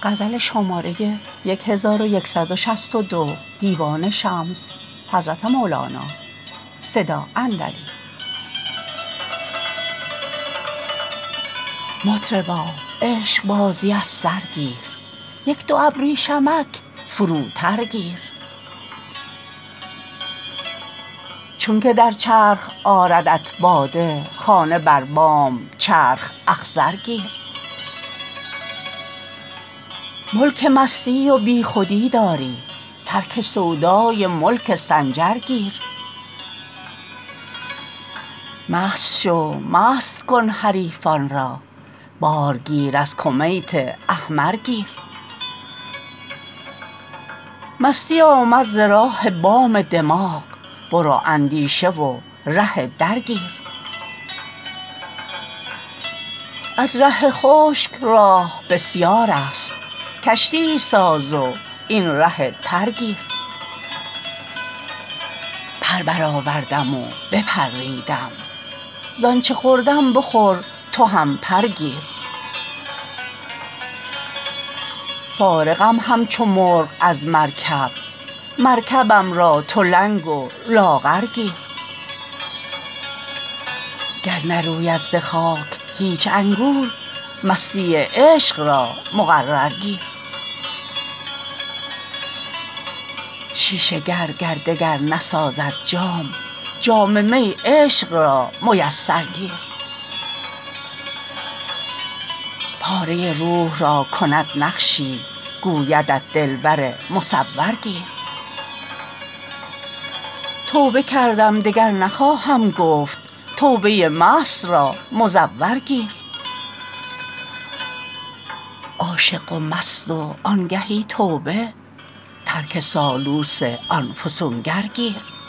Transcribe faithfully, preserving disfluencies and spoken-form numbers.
غزل شماره هزار و صد و شصت و دو دیوان شمس حضرت مولانا صدا اندلی. مطربا عشق بازی از سر گیر، یک دو ابریشمک فروتر گیر. چون که در چرخ آردت باده، خانه بر بام چرخ اخضر گیر. ملک مستی و بیخودی داری، ترک سودای ملک سنجر گیر. مست شو مست کن حریفان را، بار گیر از کمیت احمر گیر. مستی آمد ز راه بام دماغ، برو اندیشه و ره در گیر. از ره خشک راه بسیارست، کشتیی ساز و این ره تر گیر. پر برآوردم و بپریدم، زآنچه خوردم بخور تو هم پر گیر. فارغم همچو مرغ از مرکب، مرکبم را تو لنگ و لاغر گیر. گر نروید ز خاک هیچ انگور، مستی عشق را مقرر گیر. شیشه گر گر دگر نسازد جام، جام می عشق را میسر گیر. پاره روح را کند نقشی، گویدت دلبر مصور گیر. توبه کردم دگر نخواهم گفت، توبه مست را مزور گیر. عاشق و مست و آنگهی توبه، ترک سالوس آن فسونگر گیر.